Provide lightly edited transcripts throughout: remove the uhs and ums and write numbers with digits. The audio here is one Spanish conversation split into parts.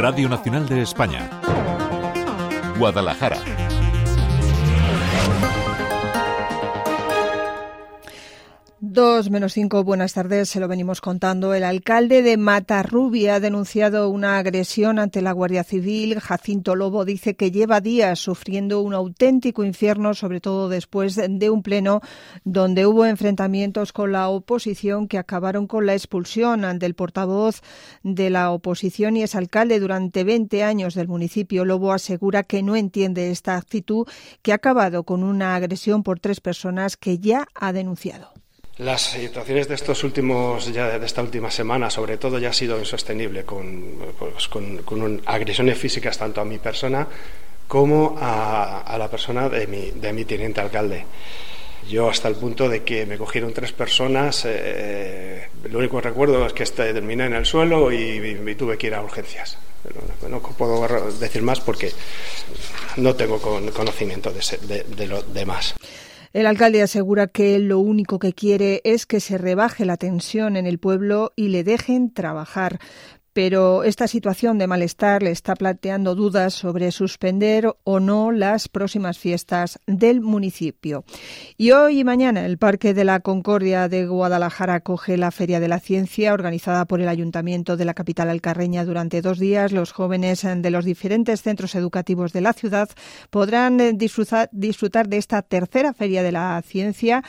Radio Nacional de España. Guadalajara. Dos menos 5, buenas tardes, se lo venimos contando. El alcalde de Matarrubia ha denunciado una agresión ante la Guardia Civil. Jacinto Lobo dice que lleva días sufriendo un auténtico infierno, sobre todo después de un pleno donde hubo enfrentamientos con la oposición que acabaron con la expulsión del portavoz de la oposición y es alcalde durante 20 años del municipio. Lobo asegura que no entiende esta actitud que ha acabado con una agresión por 3 personas que ya ha denunciado. Las situaciones de de esta última semana, sobre todo, ya ha sido insostenible, con agresiones físicas tanto a mi persona como a la persona de mi teniente alcalde. Yo hasta el punto de que me cogieron 3 personas, lo único que recuerdo es que terminé en el suelo y tuve que ir a urgencias. No puedo decir más porque no tengo conocimiento de lo demás. El alcalde asegura que lo único que quiere es que se rebaje la tensión en el pueblo y le dejen trabajar. Pero esta situación de malestar le está planteando dudas sobre suspender o no las próximas fiestas del municipio. Y hoy y mañana el Parque de la Concordia de Guadalajara acoge la Feria de la Ciencia organizada por el Ayuntamiento de la capital alcarreña durante 2 días. Los jóvenes de los diferentes centros educativos de la ciudad podrán disfrutar de esta tercera Feria de la Ciencia,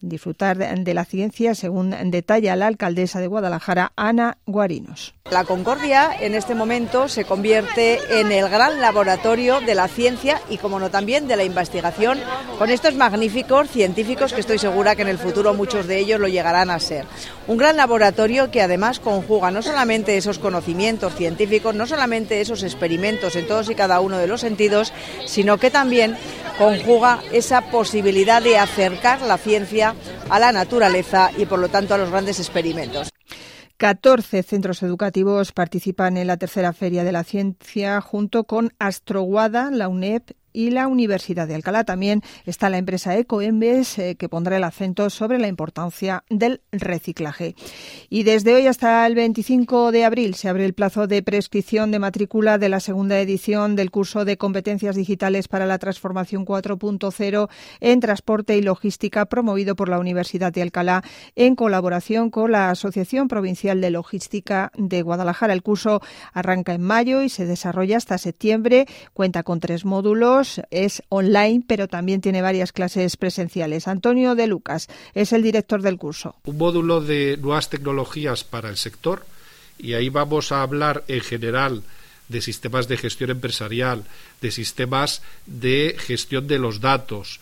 según detalla la alcaldesa de Guadalajara, Ana Guarinos. La Concordia en este momento se convierte en el gran laboratorio de la ciencia y, como no, también de la investigación, con estos magníficos científicos que estoy segura que en el futuro muchos de ellos lo llegarán a ser. Un gran laboratorio que además conjuga no solamente esos conocimientos científicos, no solamente esos experimentos en todos y cada uno de los sentidos, sino que también conjuga esa posibilidad de acercar la ciencia a la naturaleza y, por lo tanto, a los grandes experimentos. 14 centros educativos participan en la tercera Feria de la Ciencia junto con Astroguada, la UNED y la Universidad de Alcalá. También está la empresa Ecoembes, que pondrá el acento sobre la importancia del reciclaje. Y desde hoy hasta el 25 de abril se abre el plazo de prescripción de matrícula de la segunda edición del curso de competencias digitales para la transformación 4.0 en transporte y logística, promovido por la Universidad de Alcalá en colaboración con la Asociación Provincial de Logística de Guadalajara. El curso arranca en mayo y se desarrolla hasta septiembre. Cuenta con 3 módulos. Es online, pero también tiene varias clases presenciales. Antonio de Lucas es el director del curso. Un módulo de nuevas tecnologías para el sector, y ahí vamos a hablar en general de sistemas de gestión empresarial, de sistemas de gestión de los datos,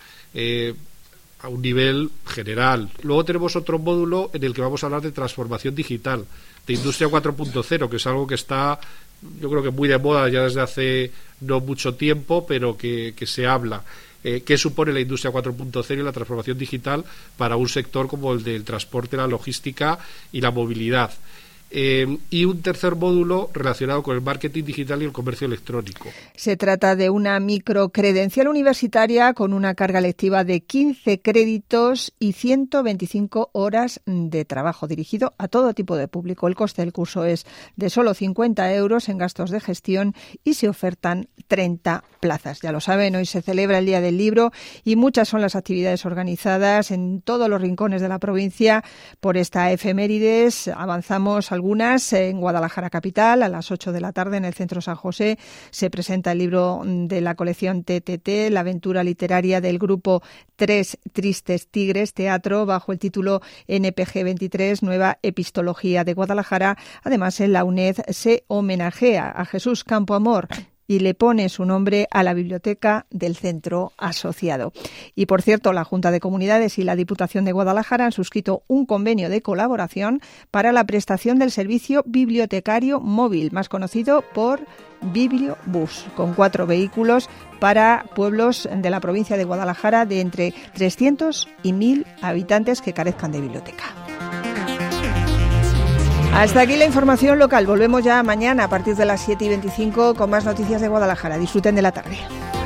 a un nivel general. Luego tenemos otro módulo en el que vamos a hablar de transformación digital, de industria 4.0, que es algo que está, yo creo que muy de moda ya desde hace no mucho tiempo, pero que se habla. ¿Qué supone la industria 4.0 y la transformación digital para un sector como el del transporte, la logística y la movilidad? Y un tercer módulo relacionado con el marketing digital y el comercio electrónico. Se trata de una microcredencial universitaria con una carga lectiva de 15 créditos y 125 horas de trabajo, dirigido a todo tipo de público. El coste del curso es de solo 50 euros en gastos de gestión y se ofertan 30 plazas. Ya lo saben, hoy se celebra el Día del Libro y muchas son las actividades organizadas en todos los rincones de la provincia por esta efemérides. Avanzamos algunas en Guadalajara capital. A las 8 de la tarde en el Centro San José se presenta el libro de la colección TTT, la aventura literaria del grupo Tres Tristes Tigres Teatro, bajo el título NPG 23, Nueva Epistología de Guadalajara. Además, en la UNED se homenajea a Jesús Campoamor y le pone su nombre a la biblioteca del centro asociado. Y, por cierto, la Junta de Comunidades y la Diputación de Guadalajara han suscrito un convenio de colaboración para la prestación del servicio bibliotecario móvil, más conocido por Bibliobús, con 4 vehículos para pueblos de la provincia de Guadalajara de entre 300 y 1.000 habitantes que carezcan de biblioteca. Hasta aquí la información local. Volvemos ya mañana a partir de las 7:25 con más noticias de Guadalajara. Disfruten de la tarde.